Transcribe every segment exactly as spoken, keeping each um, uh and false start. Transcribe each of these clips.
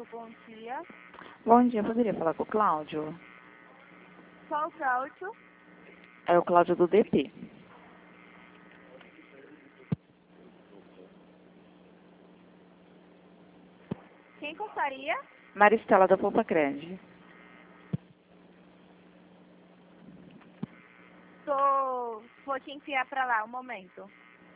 Banco, bom dia. Bom dia, poderia falar com o Cláudio? Qual o Cláudio? É o Cláudio do D P. Quem gostaria? Maristela da Poupa Cred. Tô... Vou te enfiar pra lá, um momento.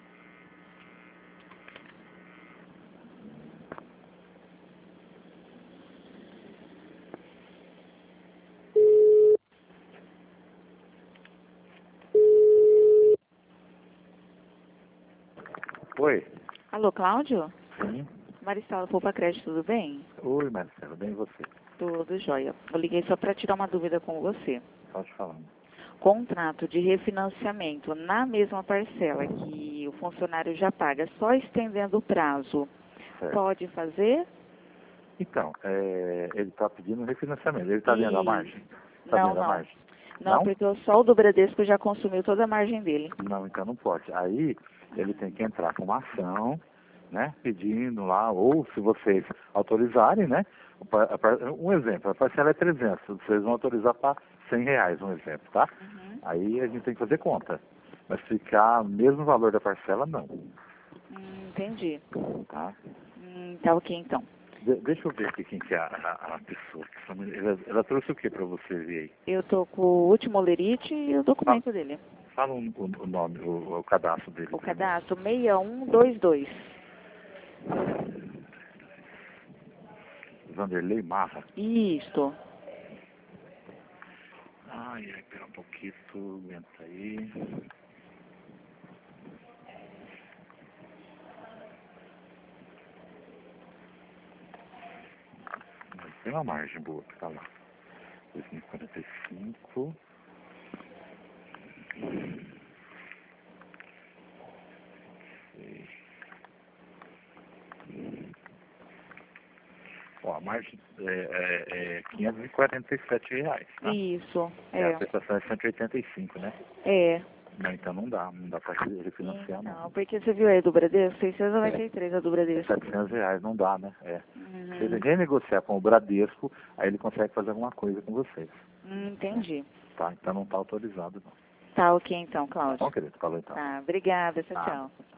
Oi. Alô, Cláudio? Sim. Maristela da Poupa Cred, tudo bem? Oi, Marcelo. Bem, e você? Tudo jóia. Eu liguei só para tirar uma dúvida com você. Pode falar. Contrato de refinanciamento na mesma parcela que o funcionário já paga, só estendendo o prazo, Certo. pode fazer? Então, é, ele está pedindo refinanciamento. Ele está vendo a E- margem? Está Não, vendo a não. margem? Não, Não? porque o sol do Bradesco já consumiu toda a margem dele. Não, então não pode. Aí ele tem que entrar com uma ação, né? Pedindo lá, ou se vocês autorizarem, né? o pa- a par- Um exemplo, a parcela é trezentos, vocês vão autorizar para cem reais, um exemplo, tá? Uhum. Aí a gente tem que fazer conta. Mas ficar o mesmo valor da parcela, não. Hum, entendi. Tá? Hum, tá ok, então. De- deixa eu ver aqui quem que é a, a, a pessoa. Ela, ela trouxe o que para você ver aí? Eu tô com o último lerite e o documento dele. Fala o, o, o nome, o, o cadastro dele. O cadastro seis um dois dois. Vanderlei Marra. Isto. Ai, ai, pera um pouquinho, aguenta aí. Mas tem uma margem boa que tá lá. dois mil e quarenta e cinco. Ó, a margem é, é, é quinhentos e quarenta e sete reais, tá? Isso. E a É. prestação é cento e oitenta e cinco, né? É. Não, então não dá, não dá para refinanciar, não. Não, porque você viu aí do Bradesco? seiscentos e noventa e três a do Bradesco. setecentos reais, não dá, né? É. Se ele Uhum. renegociar com o Bradesco, aí ele consegue fazer alguma coisa com vocês. Hum, entendi. Tá? Então não tá autorizado, não. Tá ok então, Tá Cláudio. bom, querido? Falou então. Tá, obrigada. Tchau, Tá. tchau.